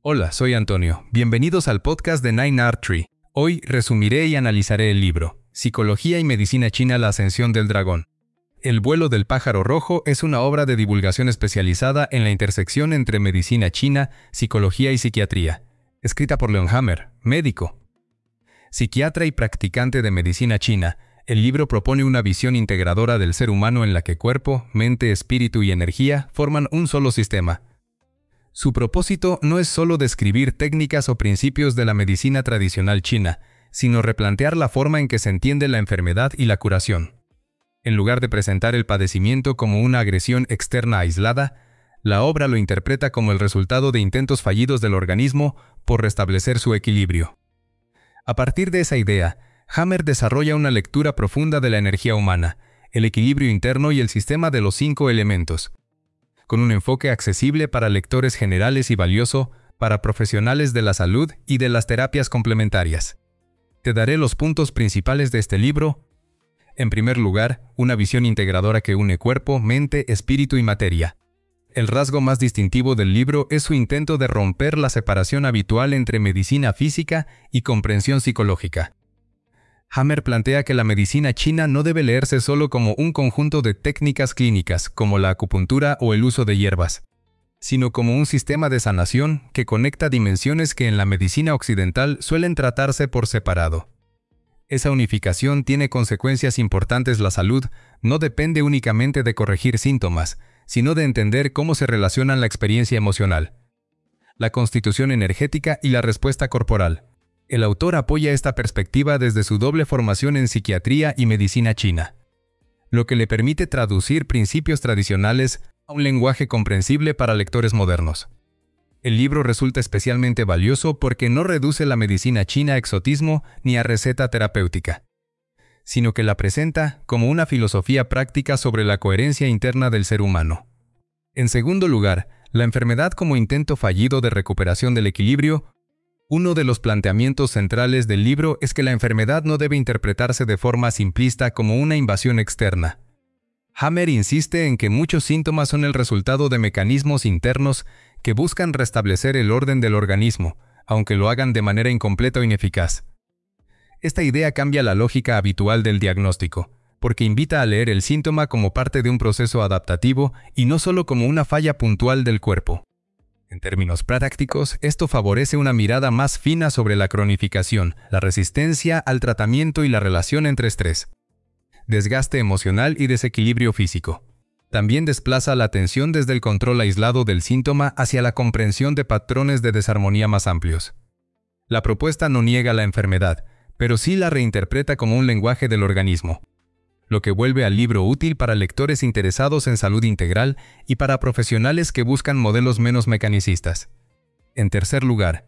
Hola, soy Antonio. Bienvenidos al podcast de Nine Art Tree. Hoy resumiré y analizaré el libro Psicología y Medicina China: La Ascensión del Dragón. El vuelo del pájaro rojo es una obra de divulgación especializada en la intersección entre medicina china, psicología y psiquiatría, escrita por Leon Hammer, médico. Psiquiatra y practicante de medicina china, el libro propone una visión integradora del ser humano en la que cuerpo, mente, espíritu y energía forman un solo sistema. Su propósito no es solo describir técnicas o principios de la medicina tradicional china, sino replantear la forma en que se entiende la enfermedad y la curación. En lugar de presentar el padecimiento como una agresión externa aislada, la obra lo interpreta como el resultado de intentos fallidos del organismo por restablecer su equilibrio. A partir de esa idea, Hammer desarrolla una lectura profunda de la energía humana, el equilibrio interno y el sistema de los 5 elementos, con un enfoque accesible para lectores generales y valioso para profesionales de la salud y de las terapias complementarias. Te daré los puntos principales de este libro. En primer lugar, una visión integradora que une cuerpo, mente, espíritu y materia. El rasgo más distintivo del libro es su intento de romper la separación habitual entre medicina física y comprensión psicológica. Hammer plantea que la medicina china no debe leerse solo como un conjunto de técnicas clínicas, como la acupuntura o el uso de hierbas, sino como un sistema de sanación que conecta dimensiones que en la medicina occidental suelen tratarse por separado. Esa unificación tiene consecuencias importantes. La salud no depende únicamente de corregir síntomas, sino de entender cómo se relacionan la experiencia emocional, la constitución energética y la respuesta corporal. El autor apoya esta perspectiva desde su doble formación en psiquiatría y medicina china, lo que le permite traducir principios tradicionales a un lenguaje comprensible para lectores modernos. El libro resulta especialmente valioso porque no reduce la medicina china a exotismo ni a receta terapéutica, sino que la presenta como una filosofía práctica sobre la coherencia interna del ser humano. En segundo lugar, la enfermedad como intento fallido de recuperación del equilibrio. Uno de los planteamientos centrales del libro es que la enfermedad no debe interpretarse de forma simplista como una invasión externa. Hammer insiste en que muchos síntomas son el resultado de mecanismos internos que buscan restablecer el orden del organismo, aunque lo hagan de manera incompleta o ineficaz. Esta idea cambia la lógica habitual del diagnóstico, porque invita a leer el síntoma como parte de un proceso adaptativo y no solo como una falla puntual del cuerpo. En términos prácticos, esto favorece una mirada más fina sobre la cronificación, la resistencia al tratamiento y la relación entre estrés, desgaste emocional y desequilibrio físico. También desplaza la atención desde el control aislado del síntoma hacia la comprensión de patrones de desarmonía más amplios. La propuesta no niega la enfermedad, pero sí la reinterpreta como un lenguaje del organismo, lo que vuelve al libro útil para lectores interesados en salud integral y para profesionales que buscan modelos menos mecanicistas. En tercer lugar,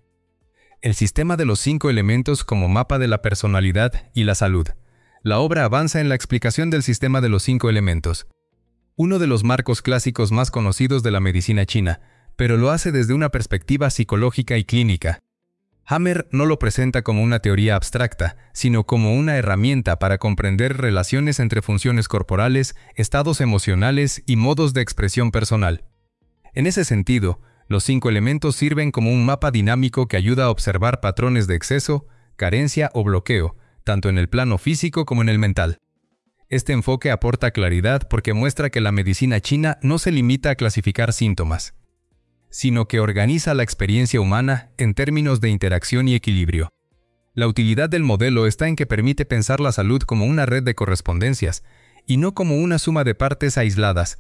el sistema de los 5 elementos como mapa de la personalidad y la salud. La obra avanza en la explicación del sistema de los 5 elementos, uno de los marcos clásicos más conocidos de la medicina china, pero lo hace desde una perspectiva psicológica y clínica. Hammer no lo presenta como una teoría abstracta, sino como una herramienta para comprender relaciones entre funciones corporales, estados emocionales y modos de expresión personal. En ese sentido, los 5 elementos sirven como un mapa dinámico que ayuda a observar patrones de exceso, carencia o bloqueo, tanto en el plano físico como en el mental. Este enfoque aporta claridad porque muestra que la medicina china no se limita a clasificar síntomas, sino que organiza la experiencia humana en términos de interacción y equilibrio. La utilidad del modelo está en que permite pensar la salud como una red de correspondencias, y no como una suma de partes aisladas.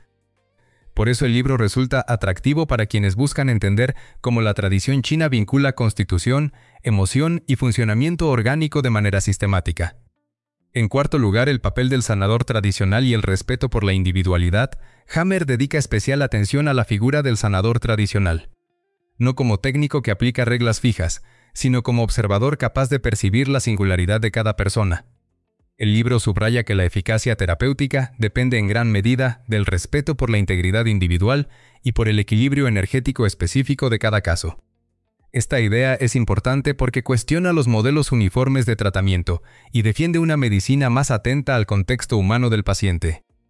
Por eso el libro resulta atractivo para quienes buscan entender cómo la tradición china vincula constitución, emoción y funcionamiento orgánico de manera sistemática. En cuarto lugar, el papel del sanador tradicional y el respeto por la individualidad. Hammer dedica especial atención a la figura del sanador tradicional, no como técnico que aplica reglas fijas, sino como observador capaz de percibir la singularidad de cada persona. El libro subraya que la eficacia terapéutica depende en gran medida del respeto por la integridad individual y por el equilibrio energético específico de cada caso. Esta idea es importante porque cuestiona los modelos uniformes de tratamiento y defiende una medicina más atenta al contexto humano del paciente.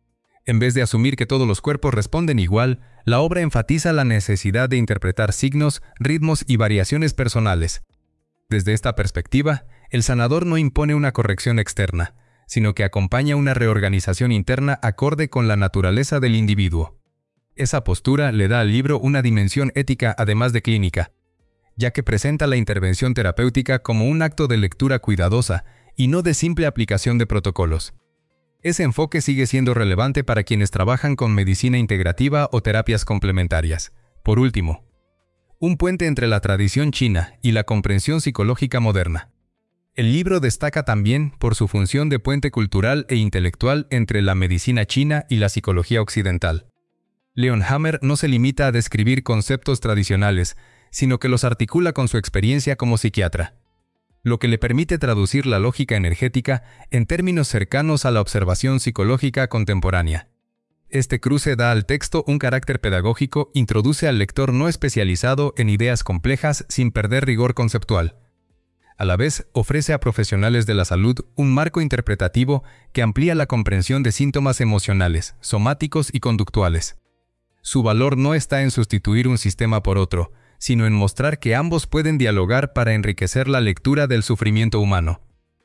En vez de asumir que todos los cuerpos responden igual, la obra enfatiza la necesidad de interpretar signos, ritmos y variaciones personales. Desde esta perspectiva, el sanador no impone una corrección externa, sino que acompaña una reorganización interna acorde con la naturaleza del individuo. Esa postura le da al libro una dimensión ética además de clínica, ya que presenta la intervención terapéutica como un acto de lectura cuidadosa y no de simple aplicación de protocolos. Ese enfoque sigue siendo relevante para quienes trabajan con medicina integrativa o terapias complementarias. Por último, un puente entre la tradición china y la comprensión psicológica moderna. El libro destaca también por su función de puente cultural e intelectual entre la medicina china y la psicología occidental. Leon Hammer no se limita a describir conceptos tradicionales, sino que los articula con su experiencia como psiquiatra, lo que le permite traducir la lógica energética en términos cercanos a la observación psicológica contemporánea. Este cruce da al texto un carácter pedagógico, introduce al lector no especializado en ideas complejas sin perder rigor conceptual. A la vez, ofrece a profesionales de la salud un marco interpretativo que amplía la comprensión de síntomas emocionales, somáticos y conductuales. Su valor no está en sustituir un sistema por otro, sino en mostrar que ambos pueden dialogar para enriquecer la lectura del sufrimiento humano.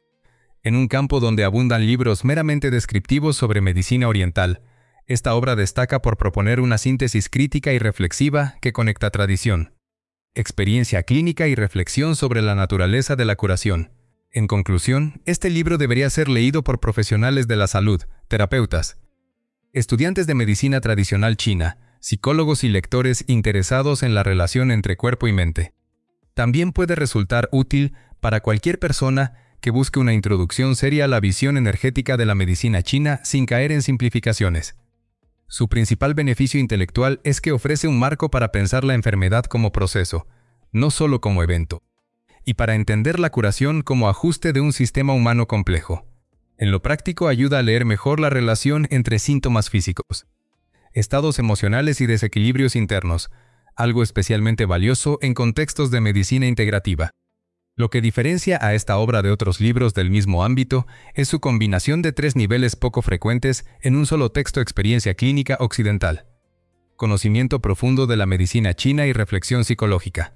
En un campo donde abundan libros meramente descriptivos sobre medicina oriental, esta obra destaca por proponer una síntesis crítica y reflexiva que conecta tradición, experiencia clínica y reflexión sobre la naturaleza de la curación. En conclusión, este libro debería ser leído por profesionales de la salud, terapeutas, estudiantes de medicina tradicional china, psicólogos y lectores interesados en la relación entre cuerpo y mente. También puede resultar útil para cualquier persona que busque una introducción seria a la visión energética de la medicina china sin caer en simplificaciones. Su principal beneficio intelectual es que ofrece un marco para pensar la enfermedad como proceso, no solo como evento, y para entender la curación como ajuste de un sistema humano complejo. En lo práctico ayuda a leer mejor la relación entre síntomas físicos, estados emocionales y desequilibrios internos, algo especialmente valioso en contextos de medicina integrativa. Lo que diferencia a esta obra de otros libros del mismo ámbito es su combinación de 3 niveles poco frecuentes en un solo texto: experiencia clínica occidental, conocimiento profundo de la medicina china y reflexión psicológica.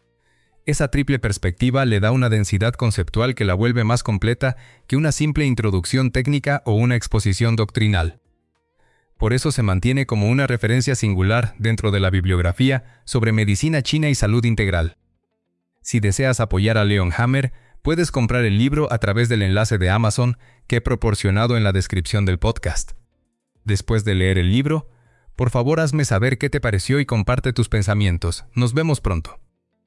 Esa triple perspectiva le da una densidad conceptual que la vuelve más completa que una simple introducción técnica o una exposición doctrinal. Por eso se mantiene como una referencia singular dentro de la bibliografía sobre medicina china y salud integral. Si deseas apoyar a Leon Hammer, puedes comprar el libro a través del enlace de Amazon que he proporcionado en la descripción del podcast. Después de leer el libro, por favor hazme saber qué te pareció y comparte tus pensamientos. Nos vemos pronto.